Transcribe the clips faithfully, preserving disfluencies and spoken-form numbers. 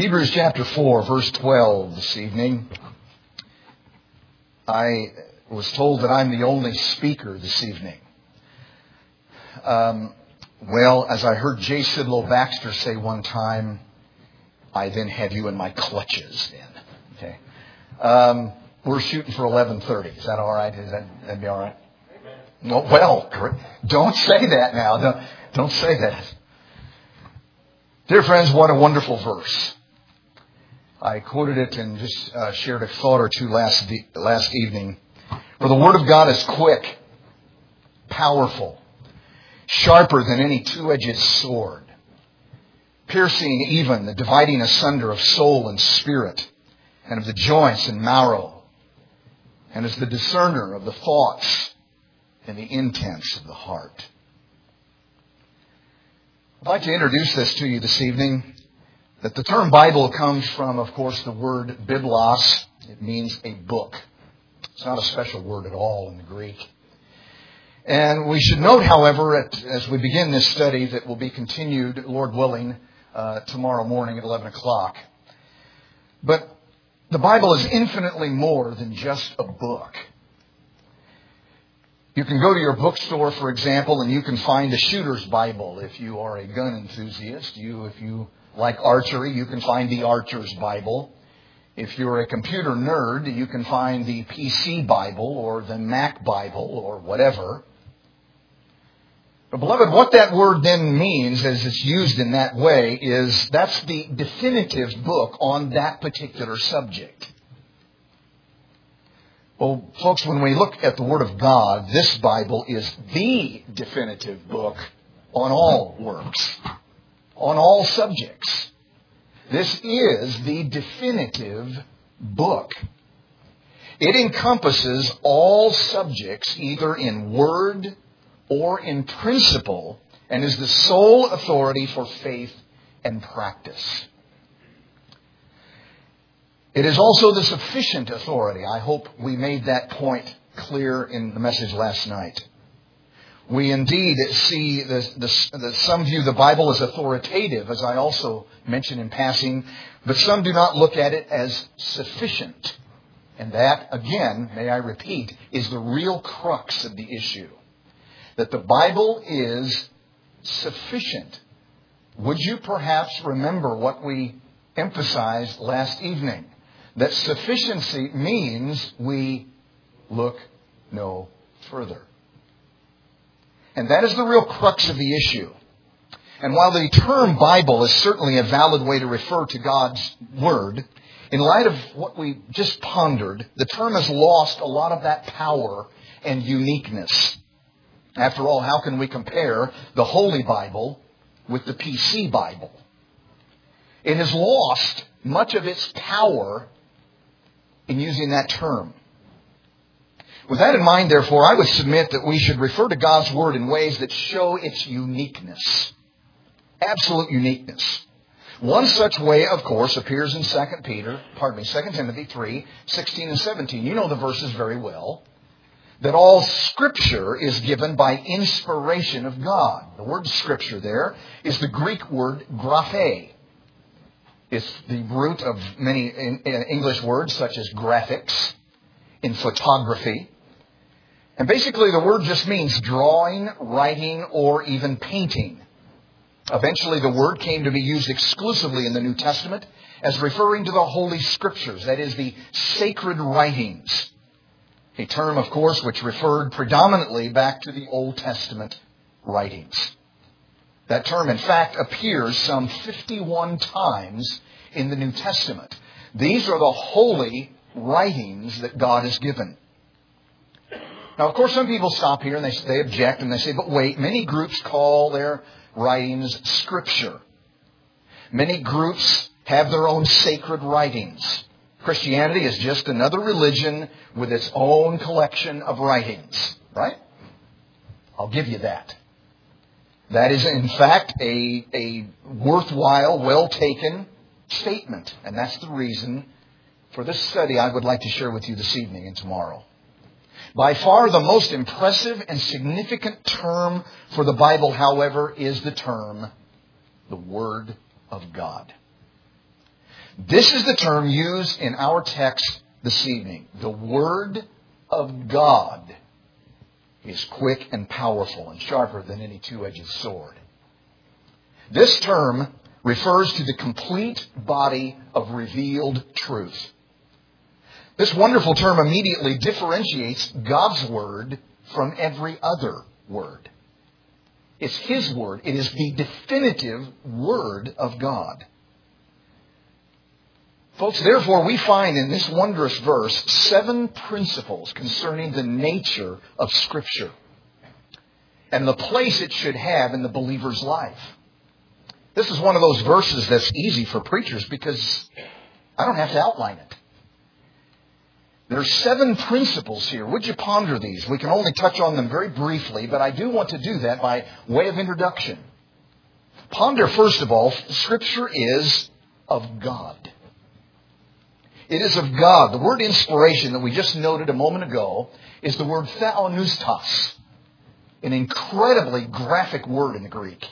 Hebrews chapter four, verse twelve this evening. I was told that I'm the only speaker this evening. Um, well, as I heard J. Sidlow Baxter say one time, I then have you in my clutches then. Okay. Um, we're shooting for eleven thirty. Is that all right? Is that that'd be all right? No, well, don't say that now. Don't, don't say that. Dear friends, what a wonderful verse. I quoted it and just uh, shared a thought or two last last evening. For the Word of God is quick, powerful, sharper than any two-edged sword, piercing even the dividing asunder of soul and spirit, and of the joints and marrow, and is the discerner of the thoughts and the intents of the heart. I'd like to introduce this to you this evening. That the term Bible comes from, of course, the word biblos. It means a book. It's not a special word at all in the Greek. And we should note, however, at, as we begin this study that will be continued, Lord willing, uh, tomorrow morning at eleven o'clock. But the Bible is infinitely more than just a book. You can go to your bookstore, for example, and you can find a shooter's Bible if you are a gun enthusiast. You, if you like archery, you can find the Archer's Bible. If you're a computer nerd, you can find the P C Bible or the Mac Bible or whatever. But beloved, what that word then means as it's used in that way is that's the definitive book on that particular subject. Well, folks, when we look at the Word of God, this Bible is the definitive book on all works, on all subjects. This is the definitive book. It encompasses all subjects, either in word or in principle, and is the sole authority for faith and practice. It is also the sufficient authority. I hope we made that point clear in the message last night. We indeed see that some view the Bible as authoritative, as I also mentioned in passing, but some do not look at it as sufficient. And that, again, may I repeat, is the real crux of the issue. That the Bible is sufficient. Would you perhaps remember what we emphasized last evening? That sufficiency means we look no further. And that is the real crux of the issue. And while the term Bible is certainly a valid way to refer to God's Word, in light of what we just pondered, the term has lost a lot of that power and uniqueness. After all, how can we compare the Holy Bible with the P C Bible? It has lost much of its power in using that term. With that in mind, therefore, I would submit that we should refer to God's Word in ways that show its uniqueness. Absolute uniqueness. One such way, of course, appears in Second Peter, pardon me, Second Timothy three, sixteen and seventeen. You know the verses very well. That all Scripture is given by inspiration of God. The word Scripture there is the Greek word graphe. It's the root of many English words such as graphics in photography. And basically the word just means drawing, writing, or even painting. Eventually the word came to be used exclusively in the New Testament as referring to the Holy Scriptures, that is, the sacred writings. A term, of course, which referred predominantly back to the Old Testament writings. That term, in fact, appears some fifty-one times in the New Testament. These are the holy writings that God has given. Now, of course, some people stop here and they, they object and they say, but wait, many groups call their writings Scripture. Many groups have their own sacred writings. Christianity is just another religion with its own collection of writings, right? I'll give you that. That is, in fact, a, a worthwhile, well-taken statement. And that's the reason for this study I would like to share with you this evening and tomorrow. By far the most impressive and significant term for the Bible, however, is the term, the Word of God. This is the term used in our text this evening. The Word of God is quick and powerful and sharper than any two-edged sword. This term refers to the complete body of revealed truth. This wonderful term immediately differentiates God's Word from every other word. It's His Word. It is the definitive Word of God. Folks, therefore, we find in this wondrous verse seven principles concerning the nature of Scripture and the place it should have in the believer's life. This is one of those verses that's easy for preachers because I don't have to outline it. There are seven principles here. Would you ponder these? We can only touch on them very briefly, but I do want to do that by way of introduction. Ponder, first of all, Scripture is of God. It is of God. The word inspiration that we just noted a moment ago is the word theopneustos, an incredibly graphic word in the Greek.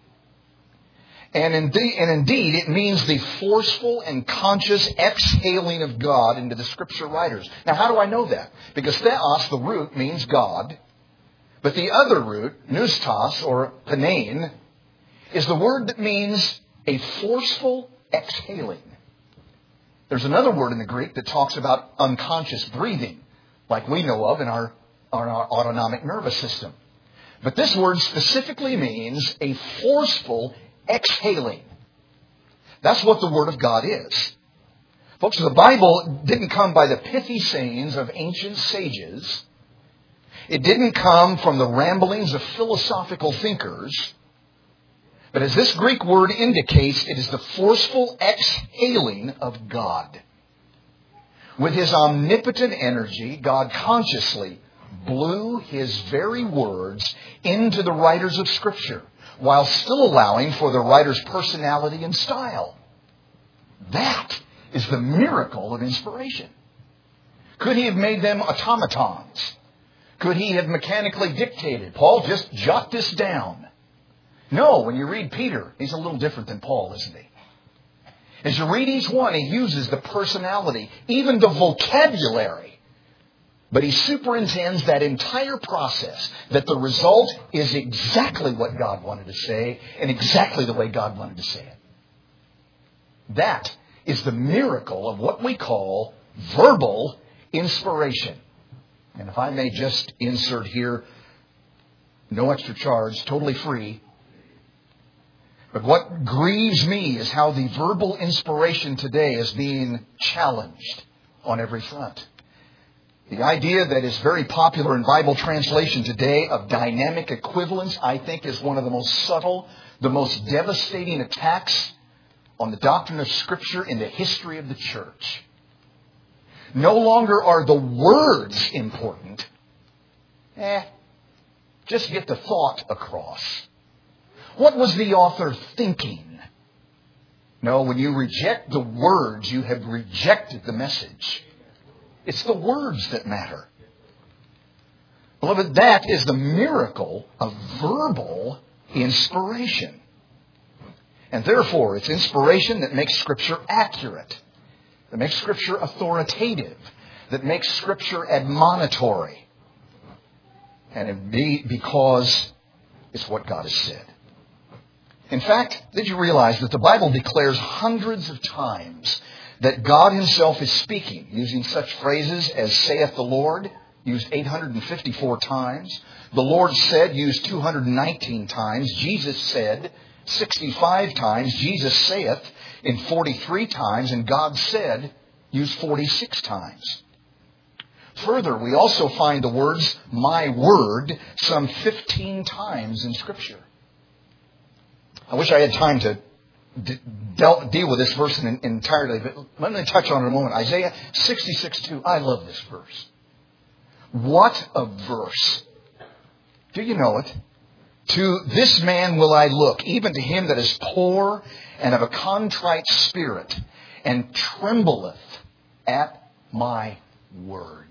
And indeed, and indeed, it means the forceful and conscious exhaling of God into the Scripture writers. Now, how do I know that? Because theos, the root, means God. But the other root, pneustos, or panein, is the word that means a forceful exhaling. There's another word in the Greek that talks about unconscious breathing, like we know of in our, our autonomic nervous system. But this word specifically means a forceful exhaling. That's what the Word of God is. Folks, the Bible didn't come by the pithy sayings of ancient sages. It didn't come from the ramblings of philosophical thinkers. But as this Greek word indicates, it is the forceful exhaling of God. With His omnipotent energy, God consciously blew His very words into the writers of Scripture, while still allowing for the writer's personality and style. That is the miracle of inspiration. Could He have made them automatons? Could He have mechanically dictated, Paul, just jot this down? No, when you read Peter, he's a little different than Paul, isn't he? As you read each one, he uses the personality, even the vocabulary. But he superintends that entire process, that the result is exactly what God wanted to say and exactly the way God wanted to say it. That is the miracle of what we call verbal inspiration. And if I may just insert here, no extra charge, totally free. But what grieves me is how the verbal inspiration today is being challenged on every front. The idea that is very popular in Bible translation today of dynamic equivalence, I think, is one of the most subtle, the most devastating attacks on the doctrine of Scripture in the history of the church. No longer are the words important. Eh, just get the thought across. What was the author thinking? No, when you reject the words, you have rejected the message. It's the words that matter. Beloved, that is the miracle of verbal inspiration. And therefore, it's inspiration that makes Scripture accurate, that makes Scripture authoritative, that makes Scripture admonitory. And it be because it's what God has said. In fact, did you realize that the Bible declares hundreds of times that God Himself is speaking, using such phrases as saith the Lord, used eight hundred fifty-four times. The Lord said, used two hundred nineteen times. Jesus said, sixty-five times. Jesus saith, in forty-three times. And God said, used forty-six times. Further, we also find the words, my word, some fifteen times in Scripture. I wish I had time to d- deal, deal with this verse in, entirely, but let me touch on it in a moment. Isaiah sixty-six two. I love this verse. What a verse. Do you know it? To this man will I look, even to him that is poor and of a contrite spirit, and trembleth at my word.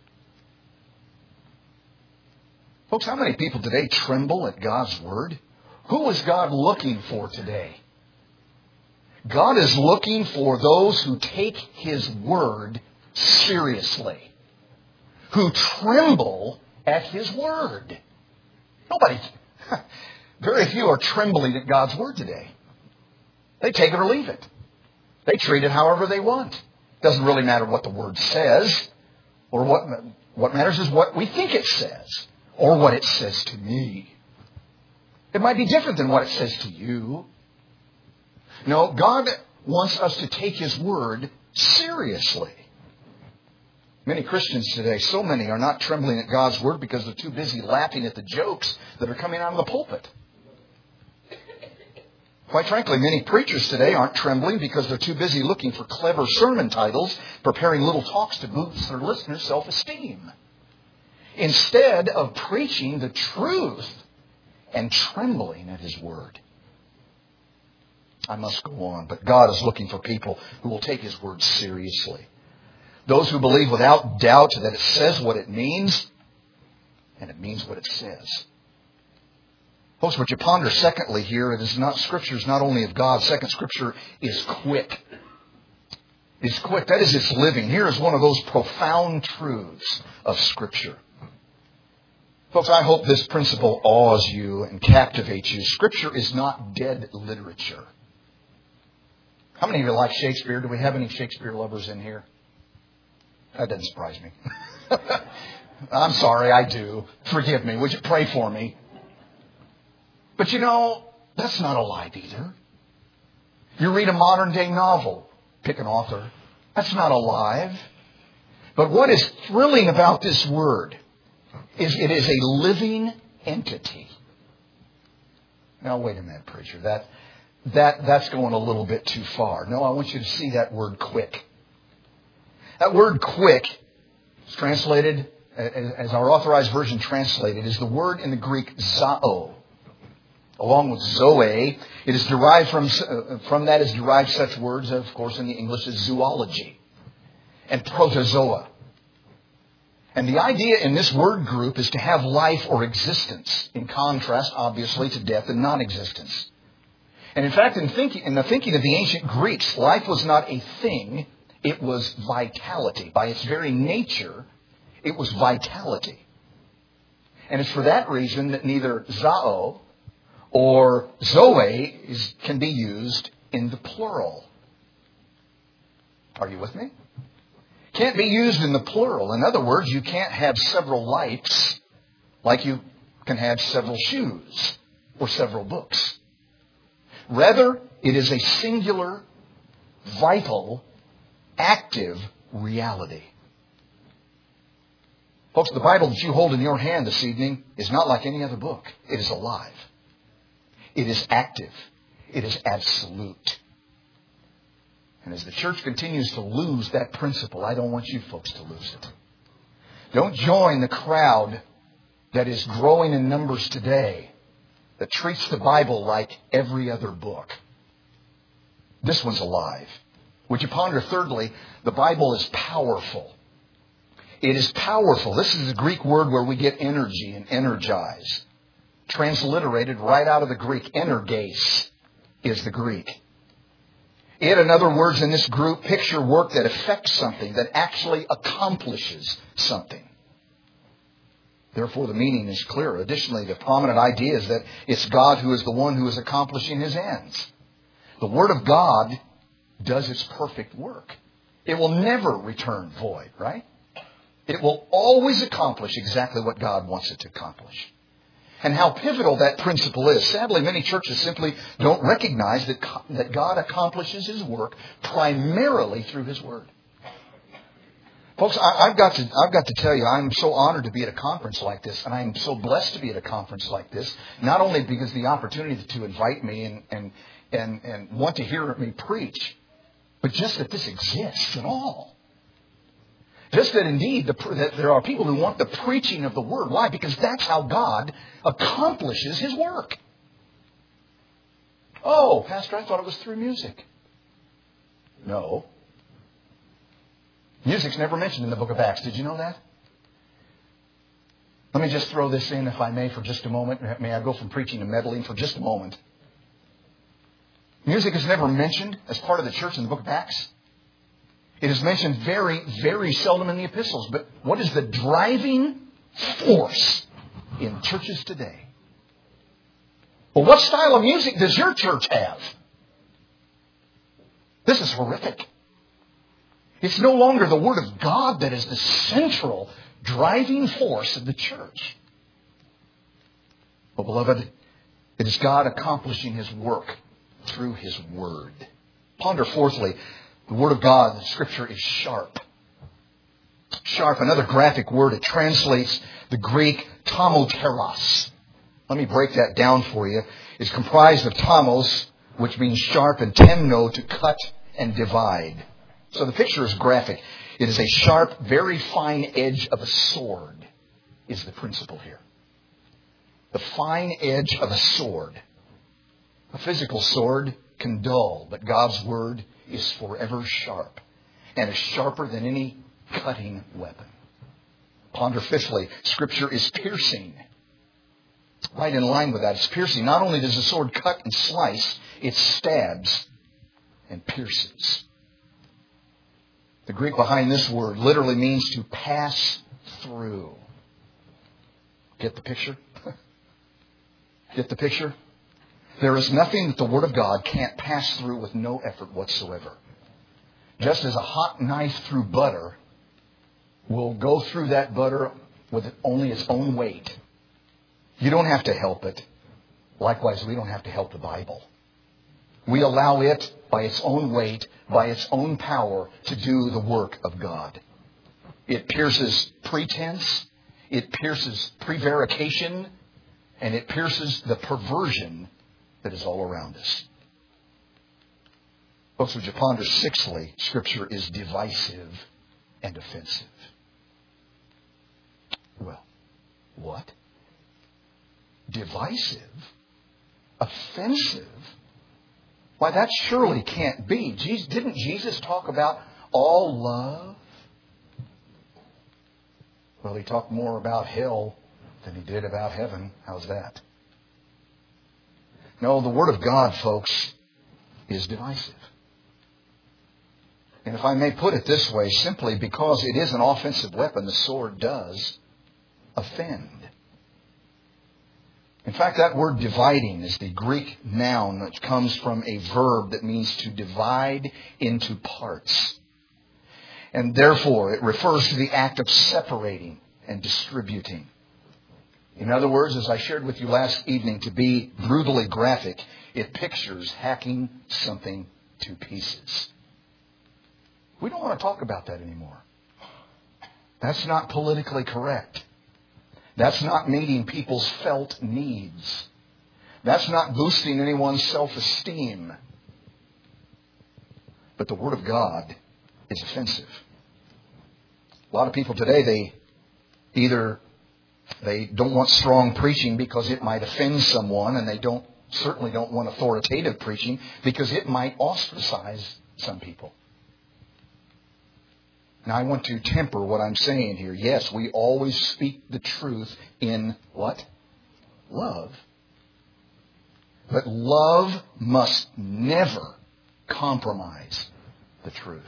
Folks, how many people today tremble at God's word? Who is God looking for today? God is looking for those who take His Word seriously, who tremble at His Word. Nobody, very few are trembling at God's Word today. They take it or leave it. They treat it however they want. It doesn't really matter what the Word says, or what, what matters is what we think it says, or what it says to me. It might be different than what it says to you. No, God wants us to take His Word seriously. Many Christians today, so many, are not trembling at God's Word because they're too busy laughing at the jokes that are coming out of the pulpit. Quite frankly, many preachers today aren't trembling because they're too busy looking for clever sermon titles, preparing little talks to boost their listeners' self-esteem, instead of preaching the truth and trembling at His Word. I must go on, but God is looking for people who will take His Word seriously. Those who believe without doubt that it says what it means, and it means what it says. Folks, what you ponder secondly here, it is not, Scripture is not only of God. Second, Scripture is quick. It's quick. That is, it's living. Here is one of those profound truths of Scripture. Folks, I hope this principle awes you and captivates you. Scripture is not dead literature. How many of you like Shakespeare? Do we have any Shakespeare lovers in here? That doesn't surprise me. I'm sorry, I do. Forgive me. Would you pray for me? But you know, that's not alive either. You read a modern day novel, pick an author. That's not alive. But what is thrilling about this Word is it is a living entity. Now wait a minute, preacher. That that that's going a little bit too far. No, I want you to see that word quick. That word quick is translated, as our Authorized Version translated, is the word in the Greek zao. Along with zoe, it is derived from, from that is derived such words, of course, in the English as zoology and protozoa. And the idea in this word group is to have life or existence, in contrast, obviously, to death and non-existence. And in fact, in, thinking, in the thinking of the ancient Greeks, life was not a thing, it was vitality. By its very nature, it was vitality. And it's for that reason that neither zao or zoe is, can be used in the plural. Are you with me? Can't be used in the plural. In other words, you can't have several lives like you can have several shoes or several books. Rather, it is a singular, vital, active reality. Folks, the Bible that you hold in your hand this evening is not like any other book. It is alive. It is active. It is absolute. And as the church continues to lose that principle, I don't want you folks to lose it. Don't join the crowd that is growing in numbers today that treats the Bible like every other book. This one's alive. Would you ponder thirdly, the Bible is powerful. It is powerful. This is the Greek word where we get energy and energize. Transliterated right out of the Greek. Energes is the Greek. It, in other words, in this group, picture work that affects something, that actually accomplishes something. Therefore, the meaning is clear. Additionally, the prominent idea is that it's God who is the one who is accomplishing His ends. The Word of God does its perfect work. It will never return void, right? It will always accomplish exactly what God wants it to accomplish. And how pivotal that principle is. Sadly, many churches simply don't recognize that, that God accomplishes His work primarily through His Word. Folks, I, I've got to, I've got to tell you, I'm so honored to be at a conference like this, and I'm so blessed to be at a conference like this, not only because of the opportunity to invite me and, and, and, and want to hear me preach, but just that this exists at all. Just that indeed the, that there are people who want the preaching of the Word. Why? Because that's how God accomplishes His work. Oh, Pastor, I thought it was through music. No. Music's never mentioned in the book of Acts. Did you know that? Let me just throw this in, if I may, for just a moment. May I go from preaching to meddling for just a moment? Music is never mentioned as part of the church in the book of Acts. It is mentioned very, very seldom in the epistles. But what is the driving force in churches today? Well, what style of music does your church have? This is horrific. It's no longer the Word of God that is the central driving force of the church. Well, beloved, it is God accomplishing His work through His Word. Ponder fourthly, the Word of God, the Scripture, is sharp. Sharp, another graphic word. It translates the Greek tomoteros. Let me break that down for you. It's comprised of tomos, which means sharp, and temno, to cut and divide. So the picture is graphic. It is a sharp, very fine edge of a sword is the principle here. The fine edge of a sword. A physical sword can dull, but God's Word is forever sharp and is sharper than any cutting weapon. Ponder fifthly, Scripture is piercing. Right in line with that, it's piercing. Not only does the sword cut and slice, it stabs and pierces. The Greek behind this word literally means to pass through. Get the picture? Get the picture? There is nothing that the Word of God can't pass through with no effort whatsoever. Just as a hot knife through butter will go through that butter with only its own weight. You don't have to help it. Likewise, we don't have to help the Bible. We allow it, by its own weight, by its own power, to do the work of God. It pierces pretense, it pierces prevarication, and it pierces the perversion that is all around us. Folks, would you ponder sixthly, Scripture is divisive and offensive. Well, what? Divisive? Offensive? Why, that surely can't be. Jesus, didn't Jesus talk about all love? Well, He talked more about hell than He did about heaven. How's that? No, the Word of God, folks, is divisive. And if I may put it this way, simply because it is an offensive weapon, the sword does offend. In fact, that word dividing is the Greek noun that comes from a verb that means to divide into parts. And therefore, it refers to the act of separating and distributing. In other words, as I shared with you last evening, to be brutally graphic, it pictures hacking something to pieces. We don't want to talk about that anymore. That's not politically correct. That's not meeting people's felt needs. That's not boosting anyone's self-esteem. But the Word of God is offensive. A lot of people today, they either they don't want strong preaching because it might offend someone, and they don't certainly don't want authoritative preaching because it might ostracize some people. Now, I want to temper what I'm saying here. Yes, we always speak the truth in what? Love. But love must never compromise the truth.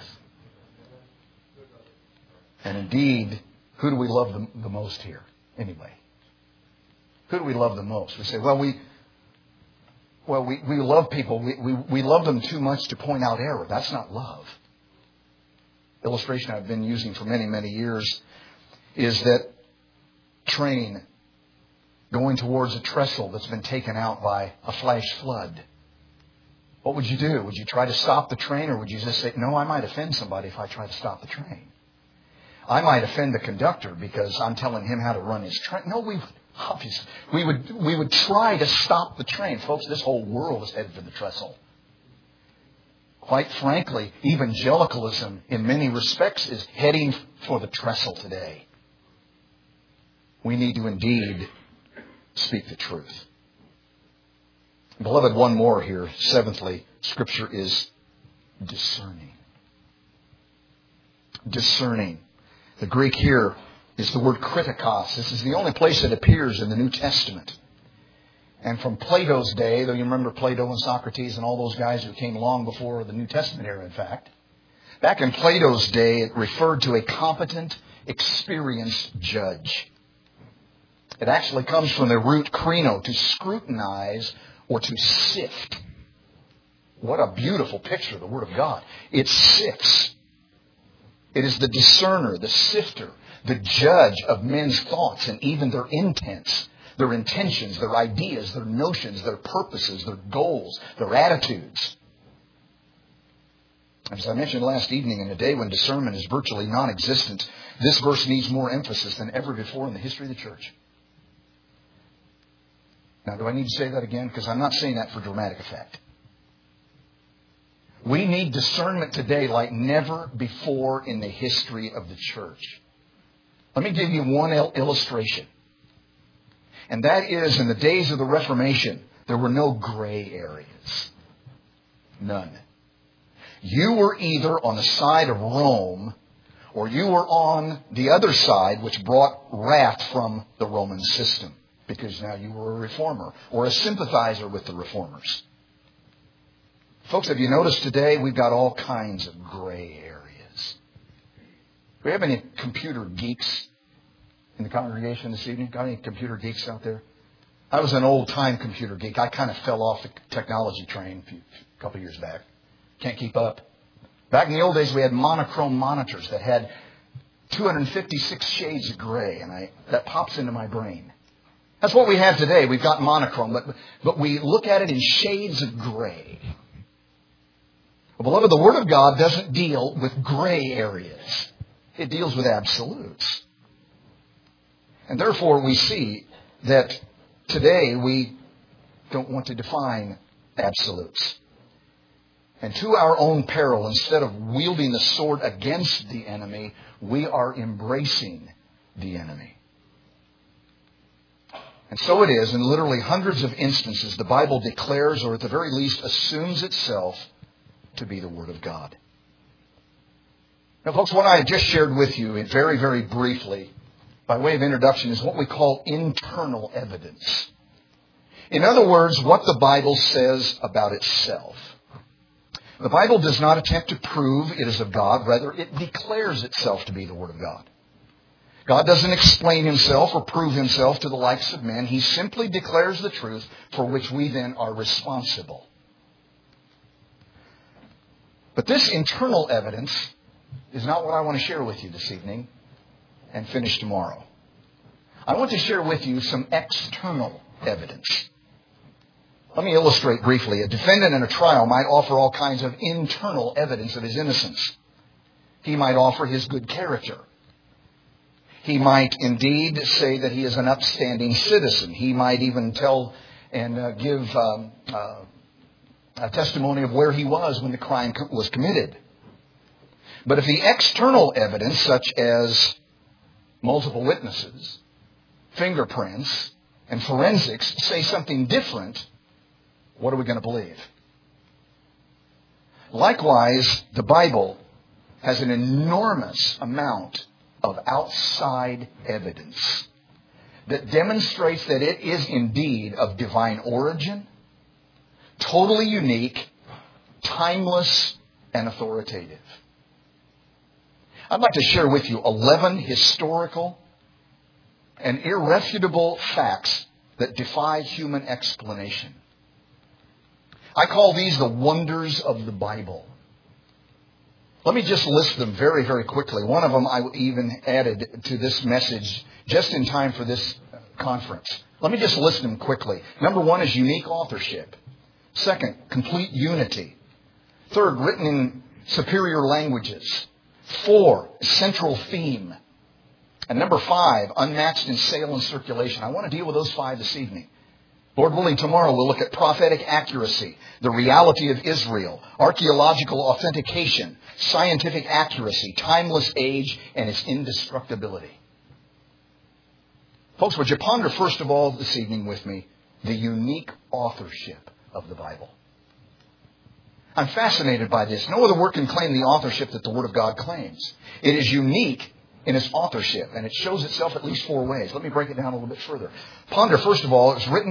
And indeed, who do we love the, the most here? Anyway, who do we love the most? We say, well, we well we, we love people. We, we, we love them too much to point out error. That's not love. Illustration I've been using for many, many years is that train going towards a trestle that's been taken out by a flash flood. What would you do? Would you try to stop the train, or would you just say, no, I might offend somebody if I try to stop the train? I might offend the conductor because I'm telling him how to run his train. No, we obviously we would we would try to stop the train. Folks, this whole world is headed for the trestle. Quite frankly, evangelicalism in many respects is heading for the trestle today. We need to indeed speak the truth. Beloved, one more here. Seventhly, Scripture is discerning. Discerning. The Greek here is the word kritikos. This is the only place it appears in the New Testament. And from Plato's day, though you remember Plato and Socrates and all those guys who came long before the New Testament era, in fact. Back in Plato's day, it referred to a competent, experienced judge. It actually comes from the root krino, to scrutinize or to sift. What a beautiful picture of the Word of God. It sifts. It is the discerner, the sifter, the judge of men's thoughts and even their intents, their intentions, their ideas, their notions, their purposes, their goals, their attitudes. As I mentioned last evening, in a day when discernment is virtually non-existent, this verse needs more emphasis than ever before in the history of the church. Now, do I need to say that again? Because I'm not saying that for dramatic effect. We need discernment today like never before in the history of the church. Let me give you one illustration. And that is, in the days of the Reformation, there were no gray areas. None. You were either on the side of Rome or you were on the other side, which brought wrath from the Roman system, because now you were a reformer or a sympathizer with the reformers. Folks, have you noticed today we've got all kinds of gray areas? Do we have any computer geeks in the congregation this evening? Got any computer geeks out there? I was an old-time computer geek. I kind of fell off the technology train a, few, a couple of years back. Can't keep up. Back in the old days, we had monochrome monitors that had two hundred fifty-six shades of gray, and I, that pops into my brain. That's what we have today. We've got monochrome, but, but we look at it in shades of gray. Well, beloved, the Word of God doesn't deal with gray areas. It deals with absolutes. And therefore, we see that today we don't want to define absolutes. And to our own peril, instead of wielding the sword against the enemy, we are embracing the enemy. And so it is, in literally hundreds of instances, the Bible declares, or at the very least assumes itself, to be the Word of God. Now, folks, what I just shared with you very, very briefly, by way of introduction, is what we call internal evidence. In other words, what the Bible says about itself. The Bible does not attempt to prove it is of God. Rather, it declares itself to be the Word of God. God doesn't explain Himself or prove Himself to the likes of men. He simply declares the truth for which we then are responsible. But this internal evidence is not what I want to share with you this evening and finish tomorrow. I want to share with you some external evidence. Let me illustrate briefly. A defendant in a trial might offer all kinds of internal evidence of his innocence. He might offer his good character. He might indeed say that he is an upstanding citizen. He might even tell and uh, give um, uh, a testimony of where he was when the crime was committed. But if the external evidence, such as multiple witnesses, fingerprints, and forensics, say something different, what are we going to believe? Likewise, the Bible has an enormous amount of outside evidence that demonstrates that it is indeed of divine origin, totally unique, timeless, and authoritative. I'd like to share with you eleven historical and irrefutable facts that defy human explanation. I call these the wonders of the Bible. Let me just list them very, very quickly. One of them I even added to this message just in time for this conference. Let me just list them quickly. Number one is unique authorship. Second, complete unity. Third, written in superior languages. Four, central theme. And number five, unmatched in sale and circulation. I want to deal with those five this evening. Lord willing, tomorrow we'll look at prophetic accuracy, the reality of Israel, archaeological authentication, scientific accuracy, timeless age, and its indestructibility. Folks, would you ponder first of all this evening with me the unique authorship of the Bible? I'm fascinated by this. No other work can claim the authorship that the Word of God claims. It is unique in its authorship, and it shows itself at least four ways. Let me break it down a little bit further. Ponder, first of all, it was written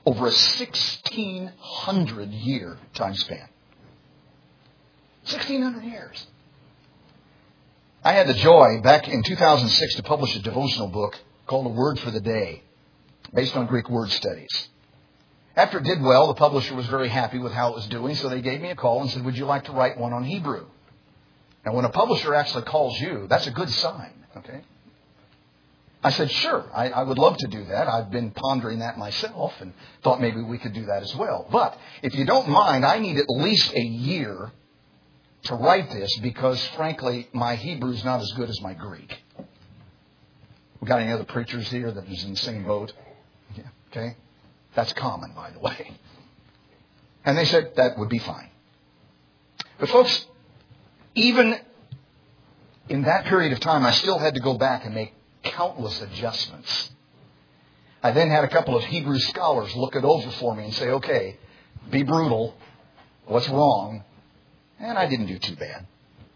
over a sixteen hundred year time span. sixteen hundred years. I had the joy back in two thousand six to publish a devotional book called A Word for the Day, based on Greek word studies. After it did well, the publisher was very happy with how it was doing, so they gave me a call and said, would you like to write one on Hebrew? Now, when a publisher actually calls you, that's a good sign, okay? I said, sure, I, I would love to do that. I've been pondering that myself and thought maybe we could do that as well. But if you don't mind, I need at least a year to write this because, frankly, my Hebrew's not as good as my Greek. We got any other preachers here that is in the same boat? Yeah, okay? That's common, by the way. And they said that would be fine. But folks, even in that period of time, I still had to go back and make countless adjustments. I then had a couple of Hebrew scholars look it over for me and say, okay, be brutal. What's wrong? And I didn't do too bad.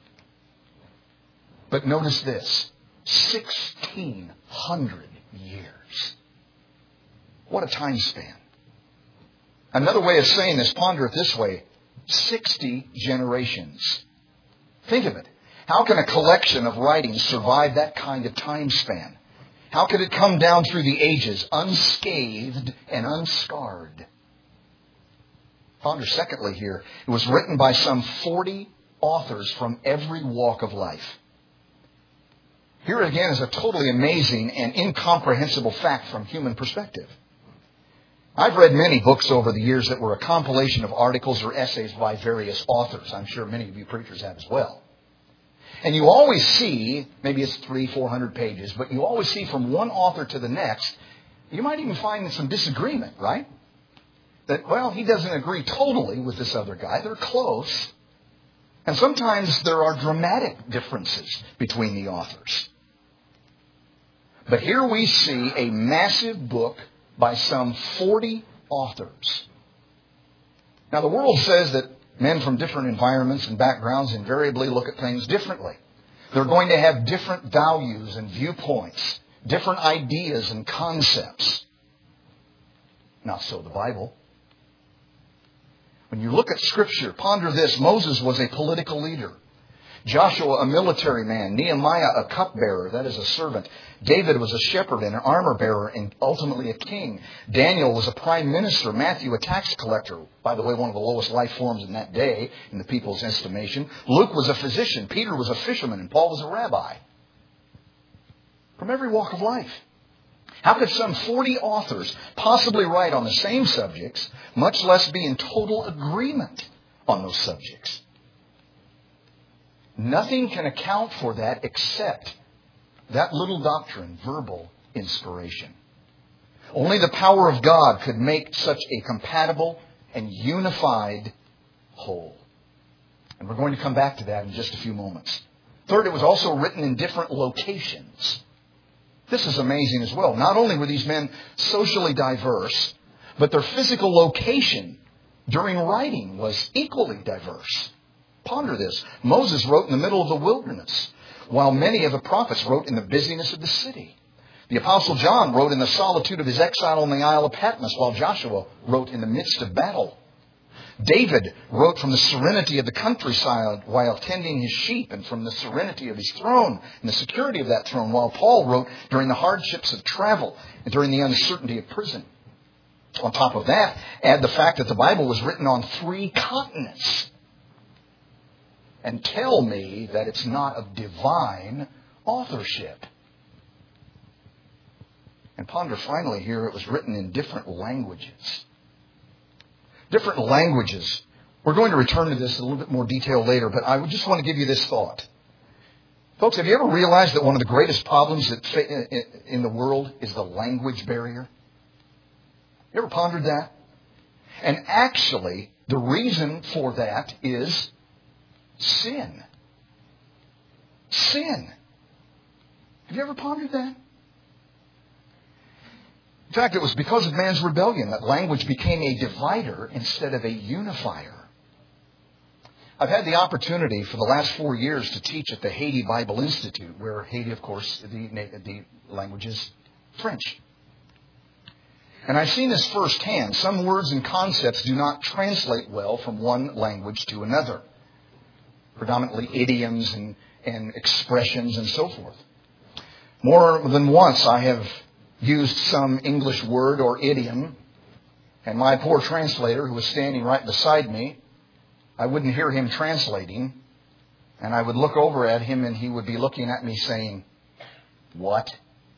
But notice this. sixteen hundred years. What a time span. Another way of saying this, ponder it this way. sixty generations. Think of it. How can a collection of writings survive that kind of time span? How could it come down through the ages unscathed and unscarred? Ponder secondly here. It was written by some forty authors from every walk of life. Here again is a totally amazing and incomprehensible fact from human perspective. I've read many books over the years that were a compilation of articles or essays by various authors. I'm sure many of you preachers have as well. And you always see, maybe it's three, four hundred pages, but you always see from one author to the next, you might even find some disagreement, right? That, well, he doesn't agree totally with this other guy. They're close. And sometimes there are dramatic differences between the authors. But here we see a massive book by some forty authors. Now, the world says that men from different environments and backgrounds invariably look at things differently. They're going to have different values and viewpoints, different ideas and concepts. Not so the Bible. When you look at Scripture, ponder this. Moses was a political leader. Joshua, a military man. Nehemiah, a cupbearer, that is a servant. David was a shepherd and an armor bearer and ultimately a king. Daniel was a prime minister. Matthew, a tax collector. By the way, one of the lowest life forms in that day in the people's estimation. Luke was a physician. Peter was a fisherman. And Paul was a rabbi. From every walk of life. How could some forty authors possibly write on the same subjects, much less be in total agreement on those subjects? Nothing can account for that except that little doctrine, verbal inspiration. Only the power of God could make such a compatible and unified whole. And we're going to come back to that in just a few moments. Third, it was also written in different locations. This is amazing as well. Not only were these men socially diverse, but their physical location during writing was equally diverse. Ponder this. Moses wrote in the middle of the wilderness, while many of the prophets wrote in the busyness of the city. The Apostle John wrote in the solitude of his exile on the Isle of Patmos, while Joshua wrote in the midst of battle. David wrote from the serenity of the countryside while tending his sheep, and from the serenity of his throne and the security of that throne, while Paul wrote during the hardships of travel and during the uncertainty of prison. On top of that, add the fact that the Bible was written on three continents. And tell me that it's not of divine authorship. And ponder finally here, it was written in different languages. Different languages. We're going to return to this in a little bit more detail later, but I would just want to give you this thought. Folks, have you ever realized that one of the greatest problems in the world is the language barrier? You ever pondered that? And actually, the reason for that is sin. Sin. Have you ever pondered that? In fact, it was because of man's rebellion that language became a divider instead of a unifier. I've had the opportunity for the last four years to teach at the Haiti Bible Institute, where Haiti, of course, the, the language is French. And I've seen this firsthand. Some words and concepts do not translate well from one language to another. Predominantly idioms and, and expressions and so forth. More than once I have used some English word or idiom, and my poor translator, who was standing right beside me, I wouldn't hear him translating, and I would look over at him and he would be looking at me saying, "What?"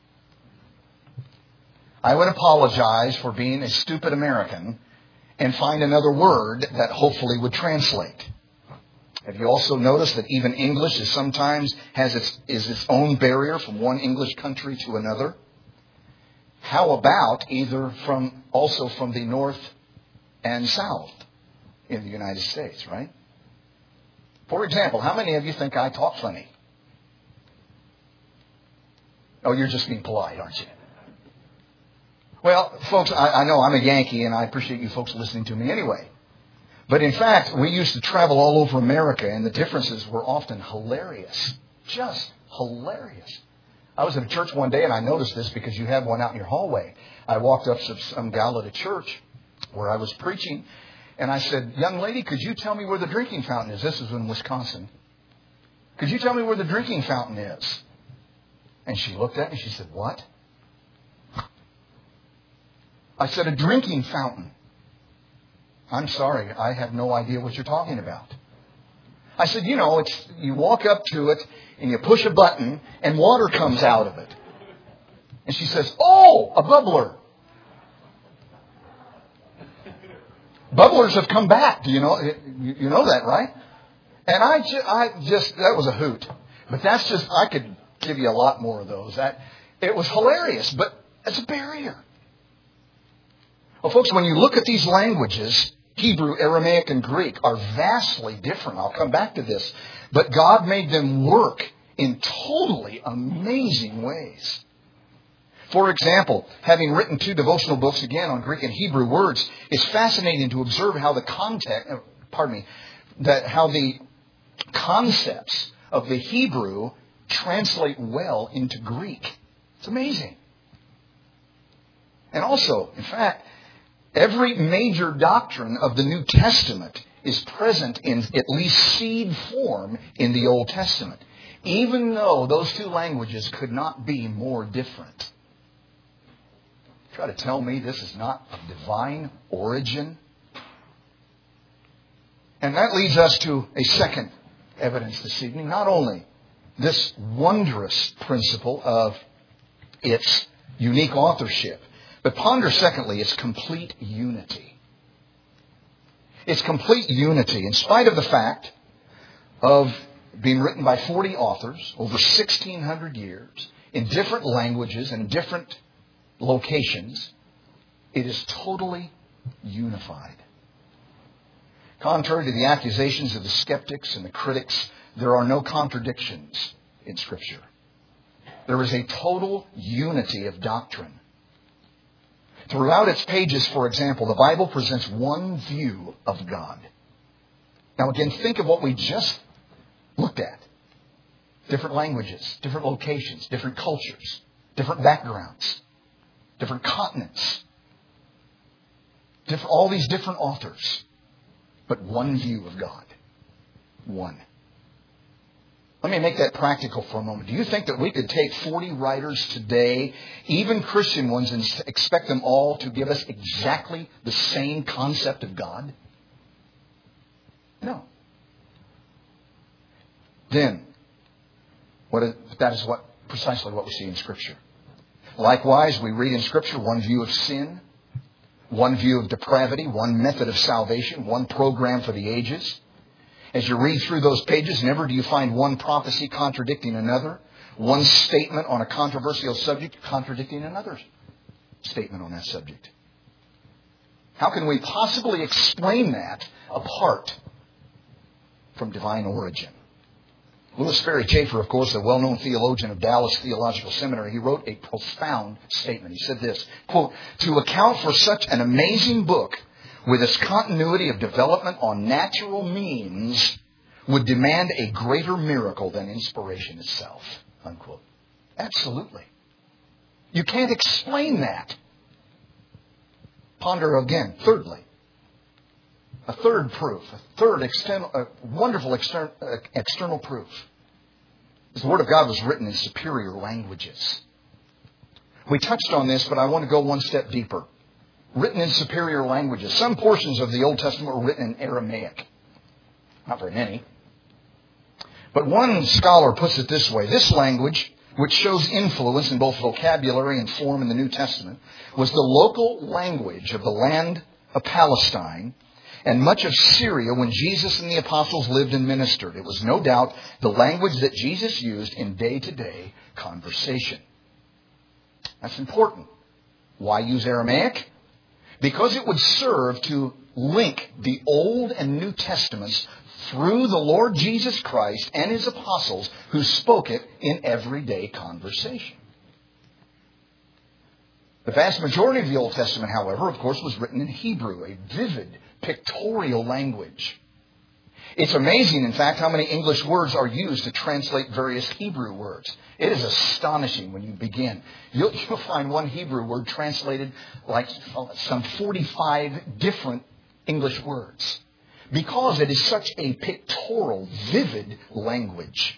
I would apologize for being a stupid American and find another word that hopefully would translate. Have you also noticed that even English is sometimes has its, is its own barrier from one English country to another? How about either from also from the north and south in the United States, right? For example, how many of you think I talk funny? Oh, you're just being polite, aren't you? Well, folks, I, I know I'm a Yankee and I appreciate you folks listening to me anyway. But in fact, we used to travel all over America and the differences were often hilarious. Just hilarious. I was at a church one day and I noticed this because you have one out in your hallway. I walked up to some gal at a church where I was preaching and I said, "Young lady, could you tell me where the drinking fountain is?" This is in Wisconsin. "Could you tell me where the drinking fountain is?" And she looked at me and she said, "What?" I said, "A drinking fountain." "I'm sorry, I have no idea what you're talking about." I said, "You know, it's you walk up to it and you push a button and water comes out of it." And she says, "Oh, a bubbler." Bubblers have come back. Do you know you know that, right? And I just, I just that was a hoot. But that's just I could give you a lot more of those. That it was hilarious, but it's a barrier. Well, folks, when you look at these languages, Hebrew, Aramaic, and Greek are vastly different. I'll come back to this. But God made them work in totally amazing ways. For example, having written two devotional books again on Greek and Hebrew words, it's fascinating to observe how the context, pardon me, that how the concepts of the Hebrew translate well into Greek. It's amazing. And also, in fact, every major doctrine of the New Testament is present in at least seed form in the Old Testament, even though those two languages could not be more different. Try to tell me this is not of divine origin? And that leads us to a second evidence this evening. Not only this wondrous principle of its unique authorship, but ponder, secondly, its complete unity. Its complete unity, in spite of the fact of being written by forty authors over sixteen hundred years, in different languages and different locations, it is totally unified. Contrary to the accusations of the skeptics and the critics, there are no contradictions in Scripture. There is a total unity of doctrine. Throughout its pages, for example, the Bible presents one view of God. Now again, think of what we just looked at. Different languages, different locations, different cultures, different backgrounds, different continents, different, all these different authors, but one view of God. One. Let me make that practical for a moment. Do you think that we could take forty writers today, even Christian ones, and expect them all to give us exactly the same concept of God? No. Then, what is, that is what precisely what we see in Scripture. Likewise, we read in Scripture one view of sin, one view of depravity, one method of salvation, one program for the ages. As you read through those pages, never do you find one prophecy contradicting another, one statement on a controversial subject contradicting another statement on that subject. How can we possibly explain that apart from divine origin? Louis Ferry Chafer, of course, a well-known theologian of Dallas Theological Seminary, he wrote a profound statement. He said this, quote, "To account for such an amazing book with its continuity of development on natural means would demand a greater miracle than inspiration itself." Unquote. Absolutely. You can't explain that. Ponder again, thirdly. A third proof, a third external, a wonderful external, uh, external proof. The Word of God was written in superior languages. We touched on this, but I want to go one step deeper. Written in superior languages. Some portions of the Old Testament were written in Aramaic. Not very many. But one scholar puts it this way. This language, which shows influence in both vocabulary and form in the New Testament, was the local language of the land of Palestine and much of Syria when Jesus and the apostles lived and ministered. It was no doubt the language that Jesus used in day-to-day conversation. That's important. Why use Aramaic? Because it would serve to link the Old and New Testaments through the Lord Jesus Christ and His apostles who spoke it in everyday conversation. The vast majority of the Old Testament, however, of course, was written in Hebrew, a vivid, pictorial language. It's amazing, in fact, how many English words are used to translate various Hebrew words. It is astonishing when you begin. You'll, you'll find one Hebrew word translated like some forty-five different English words. Because it is such a pictorial, vivid language.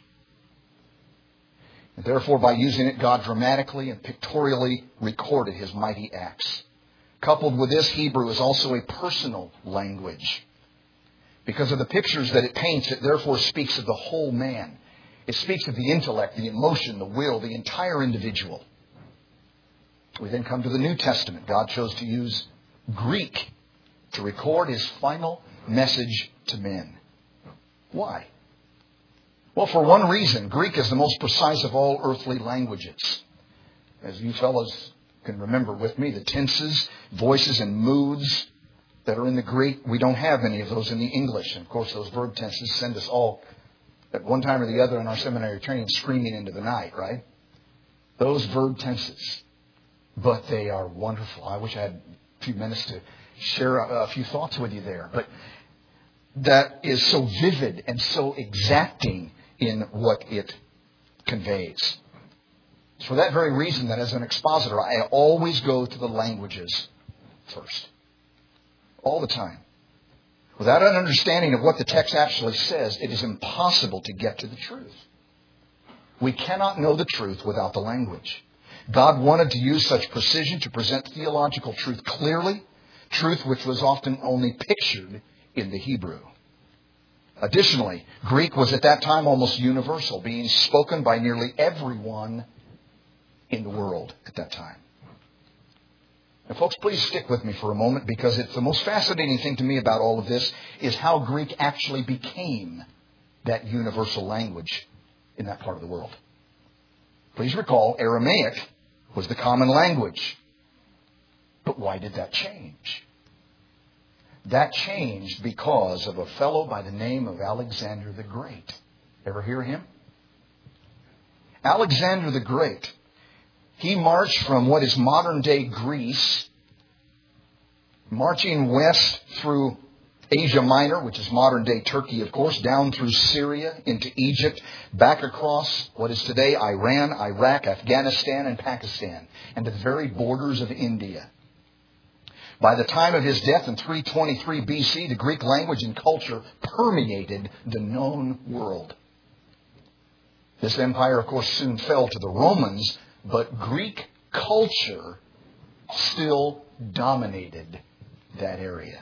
And therefore, by using it, God dramatically and pictorially recorded His mighty acts. Coupled with this, Hebrew is also a personal language. Because of the pictures that it paints, it therefore speaks of the whole man. It speaks of the intellect, the emotion, the will, the entire individual. We then come to the New Testament. God chose to use Greek to record His final message to men. Why? Well, for one reason, Greek is the most precise of all earthly languages. As you fellows can remember with me, the tenses, voices, and moods that are in the Greek, we don't have any of those in the English. And of course, those verb tenses send us all, at one time or the other in our seminary training, screaming into the night, right? Those verb tenses. But they are wonderful. I wish I had a few minutes to share a, a few thoughts with you there. But that is so vivid and so exacting in what it conveys. It's for that very reason that as an expositor, I always go to the languages first. All the time. Without an understanding of what the text actually says, it is impossible to get to the truth. We cannot know the truth without the language. God wanted to use such precision to present theological truth clearly, truth which was often only pictured in the Hebrew. Additionally, Greek was at that time almost universal, being spoken by nearly everyone in the world at that time. Now, folks, please stick with me for a moment, because it's the most fascinating thing to me about all of this is how Greek actually became that universal language in that part of the world. Please recall, Aramaic was the common language. But why did that change? That changed because of a fellow by the name of Alexander the Great. Ever hear him? Alexander the Great. He marched from what is modern-day Greece, marching west through Asia Minor, which is modern-day Turkey, of course, down through Syria into Egypt, back across what is today Iran, Iraq, Afghanistan, and Pakistan, and to the very borders of India. By the time of his death in three twenty-three B C, the Greek language and culture permeated the known world. This empire, of course, soon fell to the Romans, but Greek culture still dominated that area.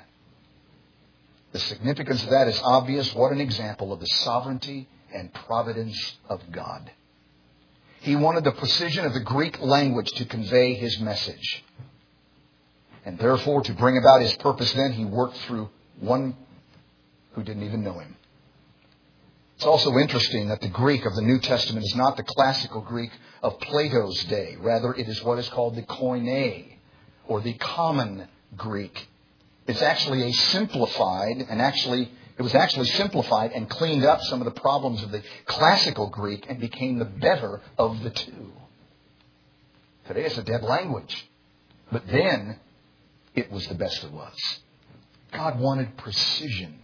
The significance of that is obvious. What an example of the sovereignty and providence of God. He wanted the precision of the Greek language to convey His message. And therefore, to bring about His purpose then, He worked through one who didn't even know Him. It's also interesting that the Greek of the New Testament is not the classical Greek of Plato's day. Rather, it is what is called the Koine, or the common Greek. It's actually a simplified, and actually, it was actually simplified and cleaned up some of the problems of the classical Greek and became the better of the two. Today it's a dead language. But then, it was the best there was. God wanted precision.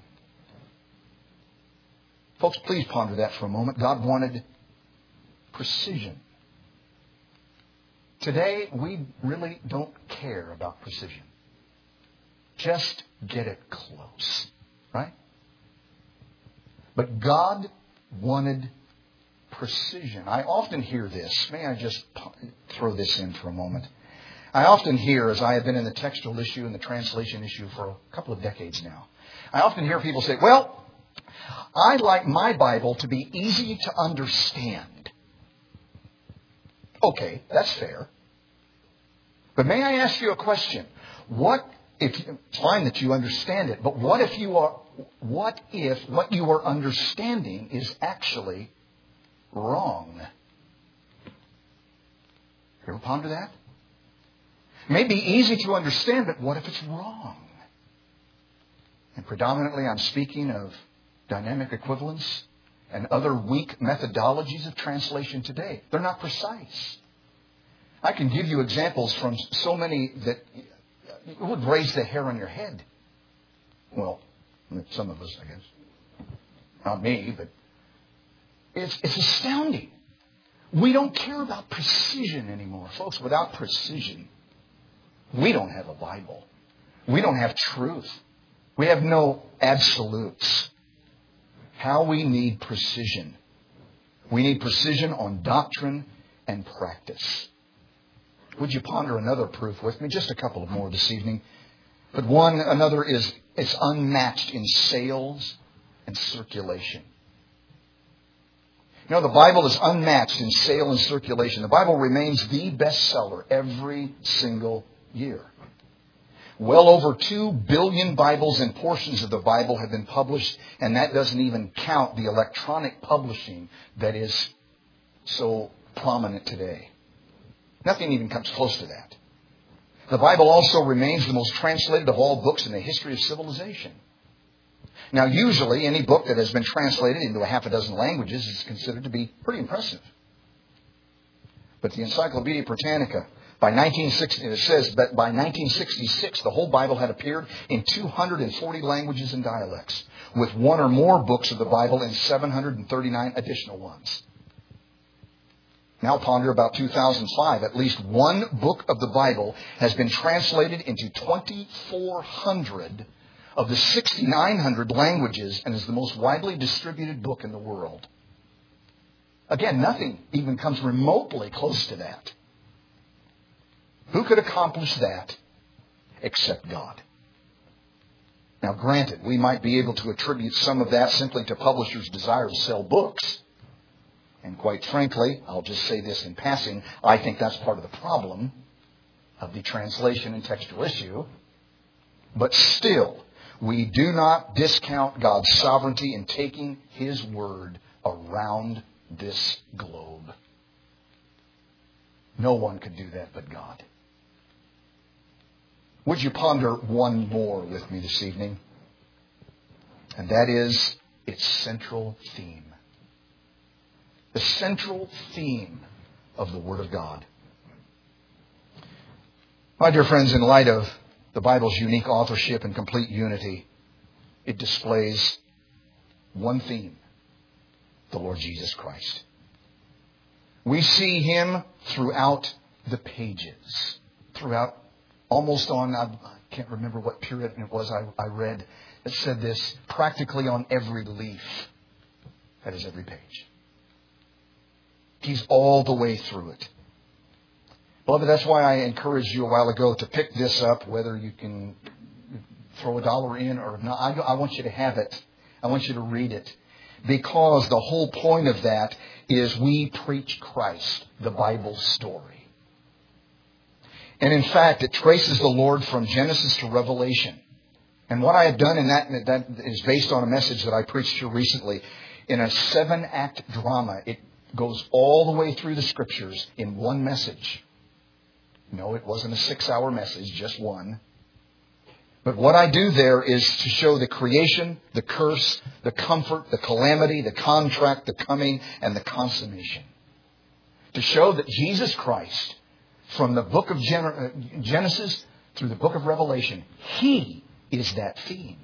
Folks, please ponder that for a moment. God wanted precision. Today, we really don't care about precision. Just get it close. Right? But God wanted precision. I often hear this. May I just throw this in for a moment? I often hear, as I have been in the textual issue and the translation issue for a couple of decades now, I often hear people say, well, I like my Bible to be easy to understand. Okay, that's fair. But may I ask you a question? What if you, it's fine that you understand it, but what if you are what if what you are understanding is actually wrong? You ever ponder that? It may be easy to understand, but what if it's wrong? And predominantly I'm speaking of dynamic equivalence and other weak methodologies of translation today. They're not precise. I can give you examples from so many that it would raise the hair on your head. Well, some of us, I guess. Not me, but it's, it's astounding. We don't care about precision anymore. Folks, without precision, we don't have a Bible. We don't have truth. We have no absolutes. How we need precision. We need precision on doctrine and practice. Would you ponder another proof with me? Just a couple of more this evening. But one, another is it's unmatched in sales and circulation. You know, the Bible is unmatched in sale and circulation. The Bible remains the bestseller every single year. Well over two billion Bibles and portions of the Bible have been published, and that doesn't even count the electronic publishing that is so prominent today. Nothing even comes close to that. The Bible also remains the most translated of all books in the history of civilization. Now, usually any book that has been translated into a half a dozen languages is considered to be pretty impressive. But the Encyclopedia Britannica, by nineteen sixty, it says that by nineteen sixty-six, the whole Bible had appeared in two hundred forty languages and dialects, with one or more books of the Bible in seven hundred thirty-nine additional ones. Now ponder about two thousand five. At least one book of the Bible has been translated into twenty-four hundred of the six thousand nine hundred languages and is the most widely distributed book in the world. Again, nothing even comes remotely close to that. Who could accomplish that except God? Now, granted, we might be able to attribute some of that simply to publishers' desire to sell books. And quite frankly, I'll just say this in passing, I think that's part of the problem of the translation and textual issue. But still, we do not discount God's sovereignty in taking His Word around this globe. No one could do that but God. Would you ponder one more with me this evening? And that is its central theme. The central theme of the Word of God. My dear friends, in light of the Bible's unique authorship and complete unity, it displays one theme, the Lord Jesus Christ. We see Him throughout the pages, throughout almost on, I can't remember what Puritan it was I, I read, that said this, practically on every leaf. That is every page. He's all the way through it. Beloved, that's why I encouraged you a while ago to pick this up, whether you can throw a dollar in or not. I, I want you to have it. I want you to read it. Because the whole point of that is we preach Christ, the Bible story. And in fact, it traces the Lord from Genesis to Revelation. And what I have done in that, that is based on a message that I preached here recently. In a seven-act drama, it goes all the way through the Scriptures in one message. No, it wasn't a six-hour message, just one. But what I do there is to show the creation, the curse, the comfort, the calamity, the contract, the coming, and the consummation. To show that Jesus Christ, from the book of Genesis through the book of Revelation, He is that theme.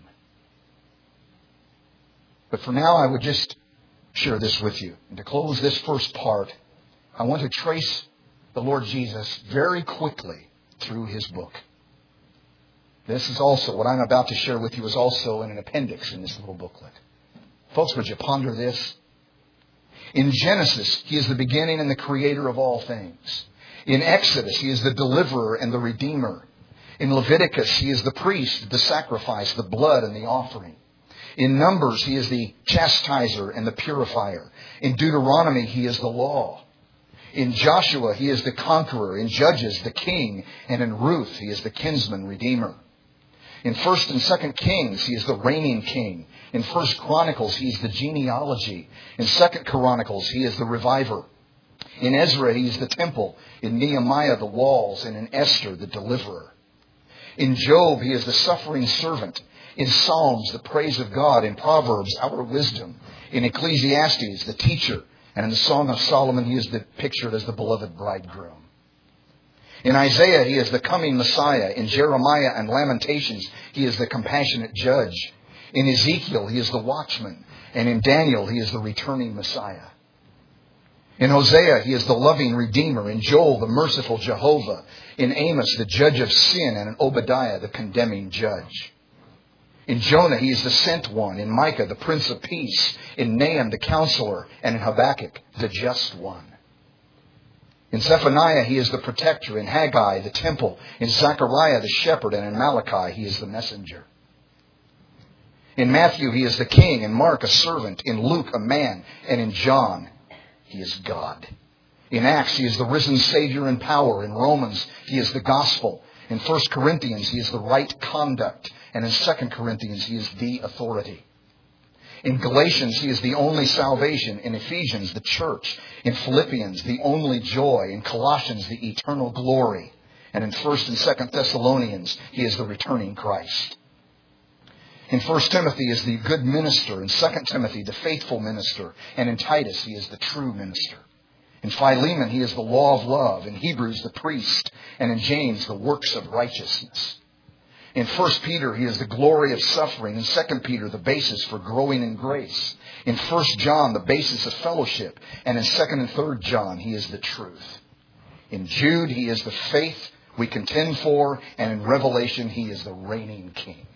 But for now, I would just share this with you. And to close this first part, I want to trace the Lord Jesus very quickly through His book. This is also, what I'm about to share with you is also in an appendix in this little booklet. Folks, would you ponder this? In Genesis, He is the beginning and the creator of all things. In Exodus, He is the deliverer and the redeemer. In Leviticus, He is the priest, the sacrifice, the blood, and the offering. In Numbers, He is the chastiser and the purifier. In Deuteronomy, He is the law. In Joshua, He is the conqueror. In Judges, the king. And in Ruth, He is the kinsman redeemer. In First and Second Kings, He is the reigning king. In First Chronicles, He is the genealogy. In Second Chronicles, He is the reviver. In Ezra, He is the temple. In Nehemiah, the walls. And in Esther, the deliverer. In Job, He is the suffering servant. In Psalms, the praise of God. In Proverbs, our wisdom. In Ecclesiastes, the teacher. And in the Song of Solomon, He is pictured as the beloved bridegroom. In Isaiah, He is the coming Messiah. In Jeremiah and Lamentations, He is the compassionate judge. In Ezekiel, He is the watchman. And in Daniel, He is the returning Messiah. In Hosea, He is the loving Redeemer. In Joel, the merciful Jehovah. In Amos, the judge of sin. And in Obadiah, the condemning judge. In Jonah, He is the sent one. In Micah, the Prince of Peace. In Nahum, the counselor. And in Habakkuk, the just one. In Zephaniah, He is the protector. In Haggai, the temple. In Zechariah, the shepherd. And in Malachi, He is the messenger. In Matthew, He is the king. In Mark, a servant. In Luke, a man. And in John, He is God. In Acts, He is the risen Savior in power. In Romans, He is the gospel. In First Corinthians, He is the right conduct. And in Second Corinthians, He is the authority. In Galatians, He is the only salvation. In Ephesians, the church. In Philippians, the only joy. In Colossians, the eternal glory. And in First and Second Thessalonians, He is the returning Christ. In First Timothy, He is the good minister. In Second Timothy, the faithful minister. And in Titus, He is the true minister. In Philemon, He is the law of love. In Hebrews, the priest. And in James, the works of righteousness. In First Peter, He is the glory of suffering. In Second Peter, the basis for growing in grace. In First John, the basis of fellowship. And in Second and Third John, He is the truth. In Jude, He is the faith we contend for. And in Revelation, He is the reigning king.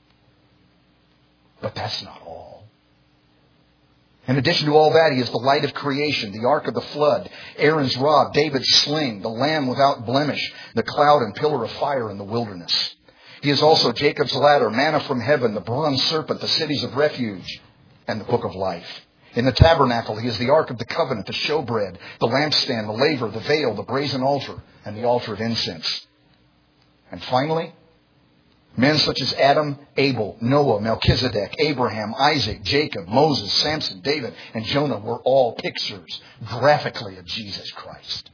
But that's not all. In addition to all that, He is the light of creation, the ark of the flood, Aaron's rod, David's sling, the lamb without blemish, the cloud and pillar of fire in the wilderness. He is also Jacob's ladder, manna from heaven, the bronze serpent, the cities of refuge, and the book of life. In the tabernacle, He is the ark of the covenant, the showbread, the lampstand, the laver, the veil, the brazen altar, and the altar of incense. And finally, men such as Adam, Abel, Noah, Melchizedek, Abraham, Isaac, Jacob, Moses, Samson, David, and Jonah were all pictures, graphically, of Jesus Christ.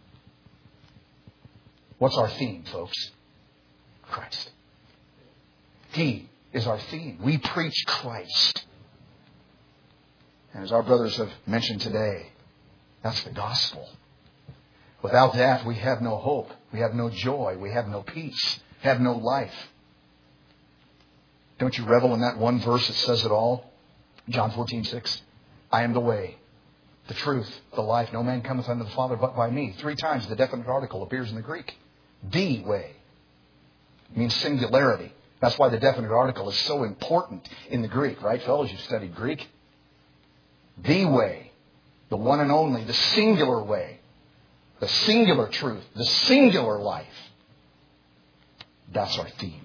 What's our theme, folks? Christ. He is our theme. We preach Christ. And as our brothers have mentioned today, that's the gospel. Without that, we have no hope. We have no joy. We have no peace. We have no life. Don't you revel in that one verse that says it all? John fourteen six. I am the way, the truth, the life. No man cometh unto the Father but by me. Three times the definite article appears in the Greek. The way. It means singularity. That's why the definite article is so important in the Greek. Right, fellows? You've studied Greek. The way. The one and only. The singular way. The singular truth. The singular life. That's our theme.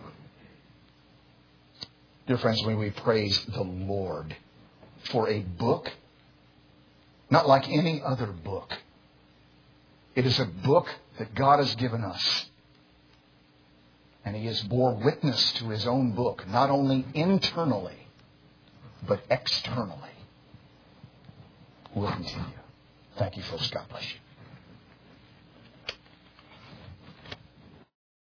Dear friends, may we praise the Lord for a book not like any other book. It is a book that God has given us. And He has bore witness to His own book, not only internally, but externally. We'll continue. Thank you, folks. God bless you.